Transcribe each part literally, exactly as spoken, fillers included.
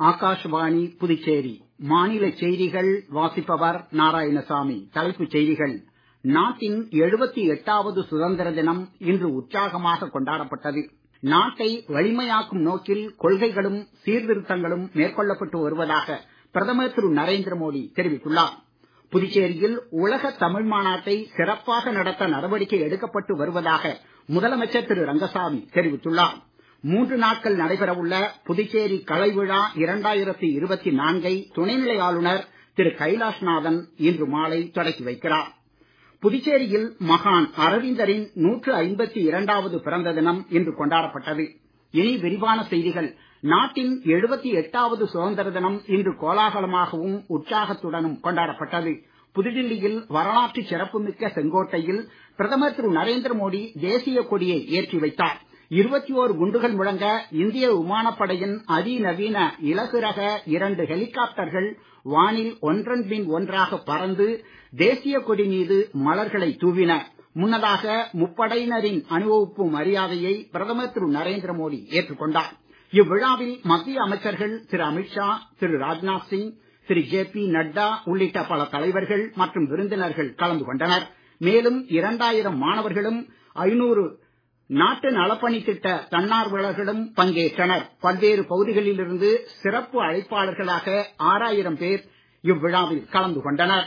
ஆகாஷ்வாணி புதுச்சேரி மாநில செய்திகள் வாசிப்பவர் நாராயணசாமி. தலைப்புச் செய்திகள். நாட்டின் எழுபத்தி எட்டாவது சுதந்திர தினம் இன்று உற்சாகமாக கொண்டாடப்பட்டது. நாட்டை வலிமையாக்கும் நோக்கில் கொள்கைகளும் சீர்திருத்தங்களும் மேற்கொள்ளப்பட்டு வருவதாக பிரதமர் திரு நரேந்திர மோடி தெரிவித்துள்ளார். புதுச்சேரியில் உலக தமிழ் மாநாட்டை சிறப்பாக நடத்த நடவடிக்கை எடுக்கப்பட்டு வருவதாக முதலமைச்சர் திரு ரங்கசாமி தெரிவித்துள்ளார். மூன்று நாட்கள் நடைபெறவுள்ள புதுச்சேரி கலை விழா இரண்டாயிரத்தி இருபத்தி நான்கை துணைநிலை ஆளுநர் திரு கைலாஷ்நாதன் இன்று மாலை தொடக்கி வைக்கிறார். புதுச்சேரியில் மகான் அரவிந்தரின் நூற்று ஐம்பத்தி இரண்டாவது பிறந்த தினம் இன்று கொண்டாடப்பட்டது. இனி விரிவான செய்திகள். நாட்டின் எழுபத்தி எட்டாவது சுதந்திர தினம் இன்று கோலாகலமாகவும் உற்சாகத்துடனும் கொண்டாடப்பட்டது. புதுடில்லியில் வரலாற்று சிறப்புமிக்க செங்கோட்டையில் பிரதமர் திரு நரேந்திர மோடி தேசிய கொடியை ஏற்றி வைத்தார். இருபத்தி ஓரு குண்டுகள் முழங்க இந்திய விமானப்படையின் அதிநவீன இலகு ரக இரண்டு ஹெலிகாப்டர்கள் வானில் ஒன்றன் பின் ஒன்றாக பறந்து தேசிய கொடி மீது மலர்களை தூவின. முன்னதாக முப்படையினரின் அணிவகுப்பு மரியாதையை பிரதமர் திரு நரேந்திர மோடி ஏற்றுக்கொண்டார். இவ்விழாவில் மத்திய அமைச்சர்கள் திரு அமித்ஷா, திரு ராஜ்நாத் சிங், திரு ஜே பி நட்டா உள்ளிட்ட பல தலைவர்கள் மற்றும் விருந்தினர்கள் கலந்து கொண்டனர். மேலும் இரண்டாயிரம் மாணவர்களும் ஐநூறு நாட்டு நலப்பணி திட்ட தன்னார்வலர்களும் பங்கேற்றனர். பல்வேறு பகுதிகளில் இருந்து சிறப்பு அழைப்பாளர்களாக ஆறாயிரம் பேர் இவ்விழாவில் கலந்து கொண்டனர்.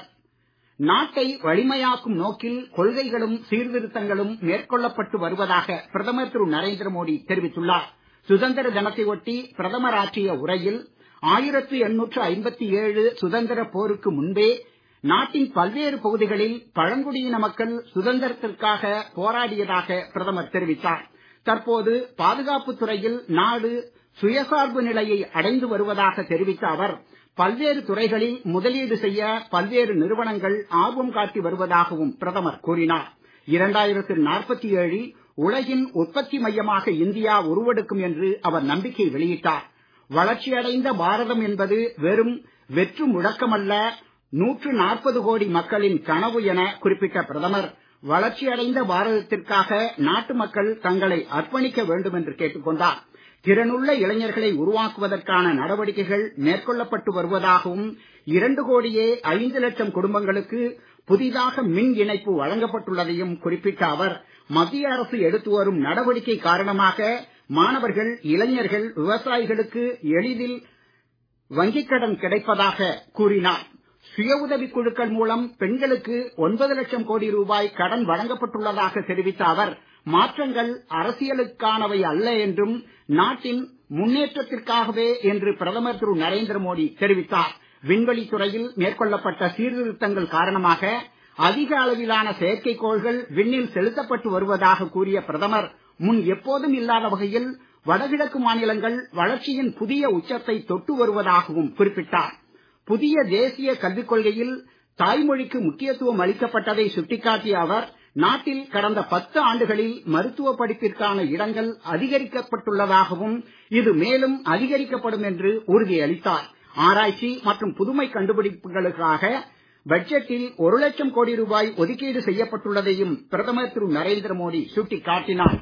நாட்டை வலிமையாக்கும் நோக்கில் கொள்கைகளும் சீர்திருத்தங்களும் மேற்கொள்ளப்பட்டு வருவதாக பிரதமர் திரு நரேந்திர மோடி தெரிவித்துள்ளார். சுதந்திர தினத்தை ஒட்டி பிரதமர் ஆற்றிய உரையில் ஆயிரத்து எண்ணூற்று ஐம்பத்தி ஏழு சுதந்திர போருக்கு முன்பே நாட்டின் பல்வேறு பகுதிகளில் பழங்குடியின மக்கள் சுதந்திரத்திற்காக போராடியதாக பிரதமர் தெரிவித்தார். தற்போது பாதுகாப்பு துறையில் நாடு சுயசார்பு நிலையை அடைந்து வருவதாக தெரிவித்த அவர், பல்வேறு துறைகளில் முதலீடு செய்ய பல்வேறு நிறுவனங்கள் ஆர்வம் காட்டி வருவதாகவும் பிரதமர் கூறினார். இரண்டாயிரத்து நாற்பத்தி ஏழில் உலகின் உற்பத்தி மையமாக இந்தியா உருவெடுக்கும் என்று அவர் நம்பிக்கை வெளியிட்டார். வளர்ச்சியடைந்த பாரதம் என்பது வெறும் வெற்று முழக்கமல்ல, நூற்று நாற்பது கோடி மக்களின் கனவு என குறிப்பிட்ட பிரதமர், வளர்ச்சியடைந்த பாரதத்திற்காக நாட்டு மக்கள் தங்களை அர்ப்பணிக்க வேண்டும் என்று கேட்டுக் கொண்டார். திறனுள்ள இளைஞர்களை உருவாக்குவதற்கான நடவடிக்கைகள் மேற்கொள்ளப்பட்டு வருவதாகவும் இரண்டு கோடியே ஐந்து லட்சம் குடும்பங்களுக்கு புதிதாக மின் இணைப்பு வழங்கப்பட்டுள்ளதையும் குறிப்பிட்ட அவர், மத்திய அரசு எடுத்து வரும் நடவடிக்கை காரணமாக மாணவர்கள், இளைஞர்கள், விவசாயிகளுக்கு எளிதில் வங்கிக் கடன் கிடைப்பதாக கூறினார். சுய உதவிக் குழுக்கள் மூலம் பெண்களுக்கு ஒன்பது லட்சம் கோடி ரூபாய் கடன் வழங்கப்பட்டுள்ளதாக தெரிவித்த அவர், மாற்றங்கள் அரசியலுக்கானவை அல்ல என்றும் நாட்டின் முன்னேற்றத்திற்காகவே என்று பிரதமர் திரு நரேந்திர மோடி தெரிவித்தார். விண்வெளி துறையில் மேற்கொள்ளப்பட்ட சீர்திருத்தங்கள் காரணமாக அதிக அளவிலான செயற்கைக்கோள்கள் விண்ணில் செலுத்தப்பட்டு வருவதாக கூறிய பிரதமர், முன் எப்போதும் இல்லாத வகையில் வடகிழக்கு மாநிலங்கள் வளர்ச்சியின் புதிய உச்சத்தை தொட்டு வருவதாகவும் குறிப்பிட்டார். புதிய தேசிய கல்விக் கொள்கையில் தாய்மொழிக்கு முக்கியத்துவம் அளிக்கப்பட்டதை சுட்டிக்காட்டிய அவர், நாட்டில் கடந்த பத்து ஆண்டுகளில் மருத்துவ படிப்பிற்கான இடங்கள் அதிகரிக்கப்பட்டுள்ளதாகவும் இது மேலும் அதிகரிக்கப்படும் என்று உறுதியளித்தார். ஆராய்ச்சி மற்றும் புதுமை கண்டுபிடிப்புகளுக்காக பட்ஜெட்டில் ஒரு லட்சம் கோடி ரூபாய் ஒதுக்கீடு செய்யப்பட்டுள்ளதையும் பிரதமர் திரு நரேந்திர மோடி சுட்டிக்காட்டினார்.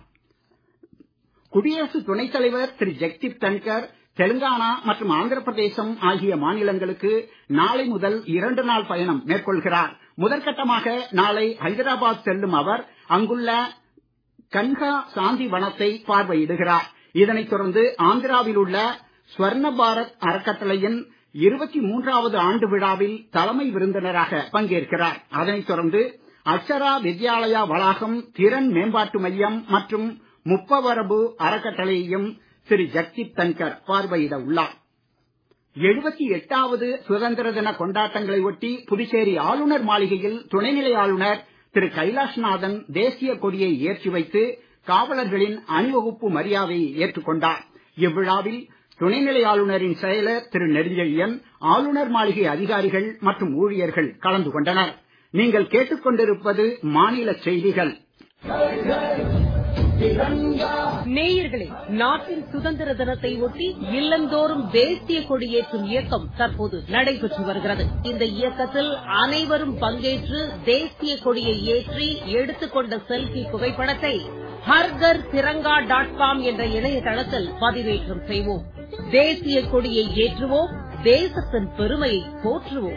குடியரசு துணைத் தலைவர் திரு ஜெக்தீப் தன்கர் தெலுங்கானா மற்றும் ஆந்திர பிரதேசம் ஆகிய மாநிலங்களுக்கு நாளை முதல் இரண்டு நாள் பயணம் மேற்கொள்கிறார். முதற்கட்டமாக நாளை ஹைதராபாத் செல்லும் அவர் அங்குள்ள கன்ஹா சாந்தி வனத்தை பார்வையிடுகிறார். இதனைத் தொடர்ந்து ஆந்திராவில் உள்ள ஸ்வர்ண பாரத் அறக்கட்டளையின் இருபத்தி மூன்றாவது ஆண்டு விழாவில் தலைமை விருந்தினராக பங்கேற்கிறார். அதனைத் தொடர்ந்து அக்ஷரா வித்யாலயா வளாகம், திறன் மேம்பாட்டு மையம் மற்றும் முப்பவரபு அறக்கட்டளையையும் திரு ஜக்தீப் தன்கர் பார்வையிட உள்ளார். எழுபத்தி எட்டாவது சுதந்திர தின கொண்டாட்டங்களை ஒட்டி புதுச்சேரி ஆளுநர் மாளிகையில் துணைநிலை ஆளுநர் திரு கைலாஷ்நாதன் தேசிய கொடியை ஏற்றி வைத்து காவலர்களின் அணிவகுப்பு மரியாதையை ஏற்றுக்கொண்டார். இவ்விழாவில் துணைநிலை ஆளுநரின் செயலர் திரு நெடுஞ்செழியன், ஆளுநர் மாளிகை அதிகாரிகள் மற்றும் ஊழியர்கள் கலந்து கொண்டனர். நீங்கள் கேட்டுக்கொண்டிருப்பது மாநில செய்திகள். நேயர்களே, நாட்டின் சுதந்திர தினத்தை ஒட்டி இல்லந்தோறும் தேசிய கொடியேற்றும் இயக்கம் தற்போது நடைபெற்று வருகிறது. இந்த இயக்கத்தில் அனைவரும் பங்கேற்று தேசிய கொடியை ஏற்றி எடுத்துக்கொண்ட செல்ஃபி புகைப்படத்தை ஹர்கர் திரங்கா டாட் காம் என்ற இணையதளத்தில் பதிவேற்றம் செய்வோம். தேசிய கொடியை ஏற்றுவோம், தேசத்தின் பெருமையை போற்றுவோம்.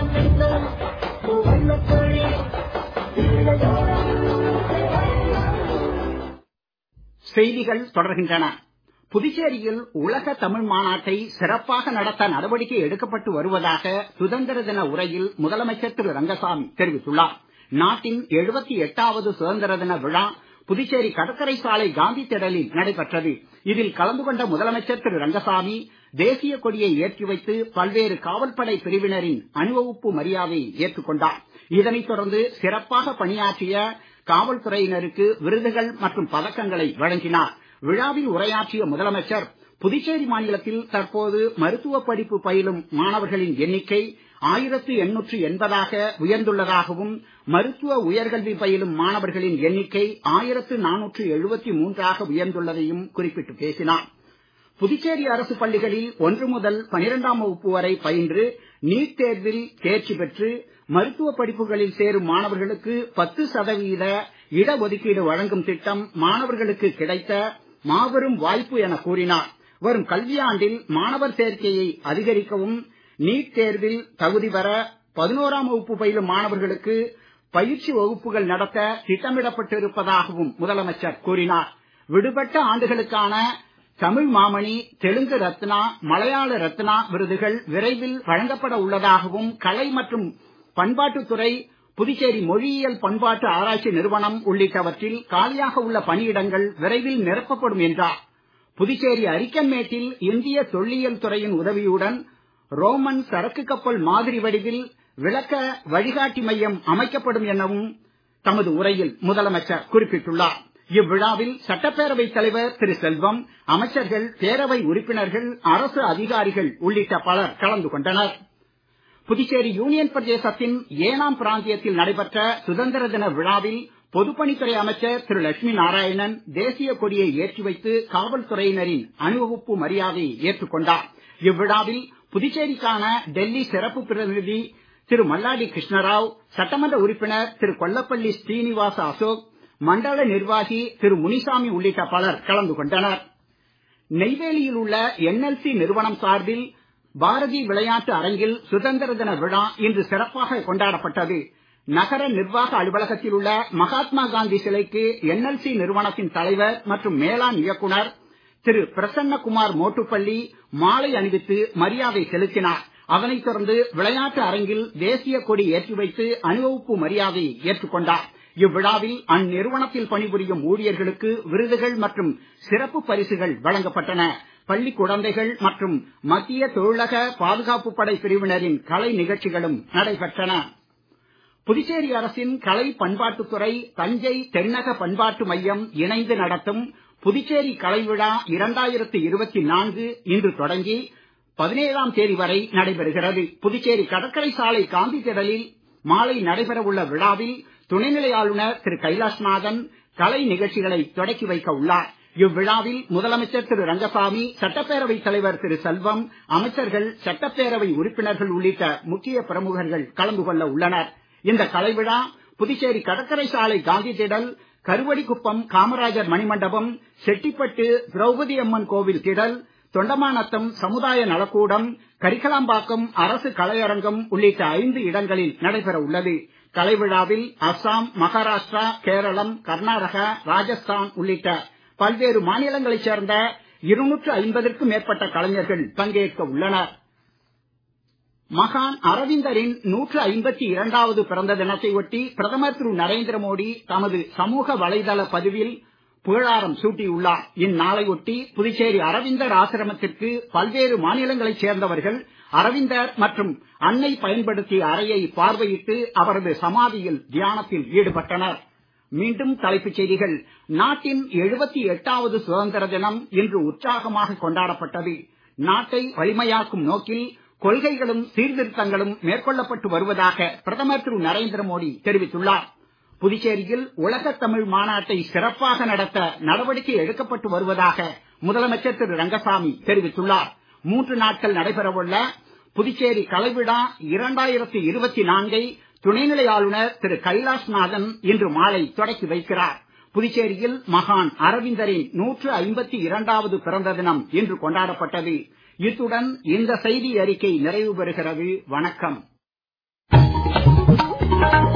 செய்திகள் தொடர்கின்றன. புதுச்சேரியில் உலக தமிழ் மாநாட்டை சிறப்பாக நடத்த நடவடிக்கை எடுக்கப்பட்டு வருவதாக சுதந்திர தின உரையில் முதலமைச்சர் திரு ரங்கசாமி தெரிவித்துள்ளார். நாட்டின் எழுபத்தி எட்டாவது சுதந்திர தின விழா புதுச்சேரி கடற்கரை சாலை காந்தி திடலில் நடைபெற்றது. இதில் கலந்து கொண்ட முதலமைச்சர் திரு ரங்கசாமி தேசிய கொடியை ஏற்றி வைத்து பல்வேறு காவல்படை பிரிவினரின் அணிவகுப்பு மரியாதையை ஏற்றுக் கொண்டார். இதனைத் தொடர்ந்து சிறப்பாக பணியாற்றிய காவல்துறையினருக்கு விருதுகள் மற்றும் பதக்கங்களை வழங்கினார். விழாவில் உரையாற்றிய முதலமைச்சர் புதுச்சேரி மாநிலத்தில் தற்போது மருத்துவ படிப்பு பயிலும் மாணவர்களின் எண்ணிக்கை ஆயிரத்து எண்ணூற்று எண்பதாக உயர்ந்துள்ளதாகவும் மருத்துவ உயர்கல்வி பயிலும் மாணவர்களின் எண்ணிக்கை ஆயிரத்து நானூற்று எழுபத்தி மூன்றாக உயர்ந்துள்ளதையும் குறிப்பிட்டு பேசினார். புதுச்சேரி அரசு பள்ளிகளில் ஒன்று முதல் பனிரெண்டாம் வகுப்பு வரை பயின்று நீட் தேர்வில் தேர்ச்சி பெற்று மருத்துவ படிப்புகளில் சேரும் மாணவர்களுக்கு பத்து சதவீத இடஒதுக்கீடு வழங்கும் திட்டம் மாணவர்களுக்கு கிடைத்த மாபெரும் வாய்ப்பு என கூறினார். வரும் கல்வியாண்டில் மாணவர் சேர்க்கையை அதிகரிக்கவும் நீட் தேர்வில் தகுதி பெற பதினோராம் வகுப்பு பயிலும் மாணவர்களுக்கு பயிற்சி வகுப்புகள் நடத்த திட்டமிடப்பட்டிருப்பதாகவும் முதலமைச்சர் கூறினார். விடுபட்ட ஆண்டுகளுக்கான தமிழ் மாமணி, தெலுங்கு ரத்னா, மலையாள ரத்னா விருதுகள் விரைவில் வழங்கப்பட உள்ளதாகவும் கலை மற்றும் பண்பாட்டுத்துறை, புதுச்சேரி மொழியியல் பண்பாட்டு ஆராய்ச்சி நிறுவனம் உள்ளிட்டவற்றில் காலியாக உள்ள பணியிடங்கள் விரைவில் நிரப்பப்படும் என்றார். புதுச்சேரி அரிக்கன்மேட்டில் இந்திய தொல்லியல் துறையின் உதவியுடன் ரோமன் சரக்கு கப்பல் மாதிரி வடிவில் விளக்க வழிகாட்டி மையம் அமைக்கப்படும் எனவும் தமது உரையில் முதலமைச்சர் குறிப்பிட்டுள்ளார். இவ்விழாவில் சட்டப்பேரவைத் தலைவர் திரு செல்வம், அமைச்சர்கள், பேரவை உறுப்பினர்கள், அரசு அதிகாரிகள் உள்ளிட்ட பலர் கலந்து கொண்டனர். புதுச்சேரி யூனியன் பிரதேசத்தின் ஏனாம் பிராந்தியத்தில் நடைபெற்ற சுதந்திர தின விழாவில் பொதுப்பணித்துறை அமைச்சர் திரு லட்சுமி நாராயணன் தேசிய கொடியை ஏற்றி வைத்து காவல்துறையினரின் அணிவகுப்பு மரியாதையை ஏற்றுக் கொண்டார். இவ்விழாவில் புதுச்சேரிக்கான டெல்லி சிறப்பு பிரதிநிதி திரு மல்லாடி கிருஷ்ணராவ், சட்டமன்ற உறுப்பினர் திரு கொல்லப்பள்ளி ஸ்ரீனிவாச அசோக், மண்டல நிர்வாகி திரு முனிசாமி உள்ளிட்ட பலர் கலந்து கொண்டனர். நெய்வேலியில் உள்ள என்எல்சி நிறுவனம் சார்பில் பாரதி விளையாட்டு அரங்கில் சுதந்திர தின விழா இன்று சிறப்பாக கொண்டாடப்பட்டது. நகர நிர்வாக அலுவலகத்தில் உள்ள மகாத்மா காந்தி சிலைக்கு என்எல்சி நிறுவனத்தின் தலைவர் மற்றும் மேலாண் இயக்குனர் திரு பிரசன்னகுமார் மோட்டுப்பள்ளி மாலை அணிவித்து மரியாதை செலுத்தினார். அதனைத் தொடர்ந்து விளையாட்டு அரங்கில் தேசிய கொடி ஏற்றி வைத்து அணிவகுப்பு மரியாதையை ஏற்றுக் கொண்டார். இவ்விழாவில் அந்நிறுவனத்தில் பணிபுரியும் ஊழியர்களுக்கு விருதுகள் மற்றும் சிறப்பு பரிசுகள் வழங்கப்பட்டன. பள்ளி குழந்தைகள் மற்றும் மத்திய தொழிலக பாதுகாப்பு படை பிரிவினரின் கலை நிகழ்ச்சிகளும் நடைபெற்றன. புதுச்சேரி அரசின் கலை பண்பாட்டுத்துறை, தஞ்சை தென்னக பண்பாட்டு மையம் இணைந்து நடத்தும் புதுச்சேரி கலை விழா இரண்டாயிரத்து இருபத்தி நான்கு இன்று தொடங்கி பதினேழாம் தேதி வரை நடைபெறுகிறது. புதுச்சேரி கடற்கரை சாலை காந்தி திடலில் மாலை நடைபெற உள்ள விழாவில் துணைநிலை ஆளுநர் திரு கைலாஷ்நாதன் கலை நிகழ்ச்சிகளை தொடக்கி வைக்க உள்ளார். இவ்விழாவில் முதலமைச்சர் திரு ரங்கசாமி, சட்டப்பேரவைத் தலைவர் திரு செல்வம், அமைச்சர்கள், சட்டப்பேரவை உறுப்பினர்கள் உள்ளிட்ட முக்கிய பிரமுகர்கள் கலந்து கொள்ள உள்ளனர். இந்த கலை விழா புதுச்சேரி கடற்கரை சாலை காந்தி திடல், கருவடிக்குப்பம் காமராஜர் மணிமண்டபம், செட்டிப்பட்டு திரௌபதி அம்மன் கோவில் திடல், தொண்டமாநத்தம் சமுதாய நலக்கூடம், கரிக்கலாம்பாக்கம் அரசு கலையரங்கம் உள்ளிட்ட ஐந்து இடங்களில் நடைபெற உள்ளது. கலை விழாவில் அஸ்ஸாம், மகாராஷ்டிரா, கேரளம், கர்நாடகா, ராஜஸ்தான் உள்ளிட்ட பல்வேறு மாநிலங்களைச் சேர்ந்த இருநூற்று ஐம்பதற்கும் மேற்பட்ட கலைஞர்கள் பங்கேற்க உள்ளனர். மகான் அரவிந்தரின் நூற்று ஐம்பத்தி இரண்டாவது பிறந்த தினத்தை ஒட்டி பிரதமர் திரு நரேந்திர மோடி தமது சமூக வலைதள பதிவில் புகழாரம் சூட்டியுள்ளார். இந்நாளை ஒட்டி புதுச்சேரி அரவிந்தர் ஆசிரமத்திற்கு பல்வேறு மாநிலங்களைச் சேர்ந்தவர்கள் அரவிந்தர் மற்றும் அன்னை பயன்படுத்திய அறையை பார்வையிட்டு அவரது சமாதியில் தியானத்தில் ஈடுபட்டனர். மீண்டும் தலைப்புச் செய்திகள். நாட்டின் எழுபத்தி எட்டாவது சுதந்திர தினம் இன்று உற்சாகமாக கொண்டாடப்பட்டது. நாட்டை வலிமையாக்கும் நோக்கில் கொள்கைகளும் சீர்திருத்தங்களும் மேற்கொள்ளப்பட்டு வருவதாக பிரதமர் திரு நரேந்திர மோடி தெரிவித்துள்ளார். புதுச்சேரியில் உலக தமிழ் மாநாட்டை சிறப்பாக நடத்த நடவடிக்கை எடுக்கப்பட்டு வருவதாக முதலமைச்சர் திரு ரங்கசாமி தெரிவித்துள்ளார். மூன்று நாட்கள் நடைபெறவுள்ள புதுச்சேரி கலைவிழா இரண்டாயிரத்து இருபத்தி நான்கை துணைநிலை ஆளுநர் திரு கைலாஷ்நாதன் இன்று மாலை தொடக்கி வைக்கிறார். புதுச்சேரியில் மகான் அரவிந்தரின் நூற்று ஐம்பத்தி இரண்டாவது பிறந்த தினம் இன்று கொண்டாடப்பட்டது. இத்துடன் இந்த செய்தி அறிக்கை நிறைவு பெறுகிறது. வணக்கம்.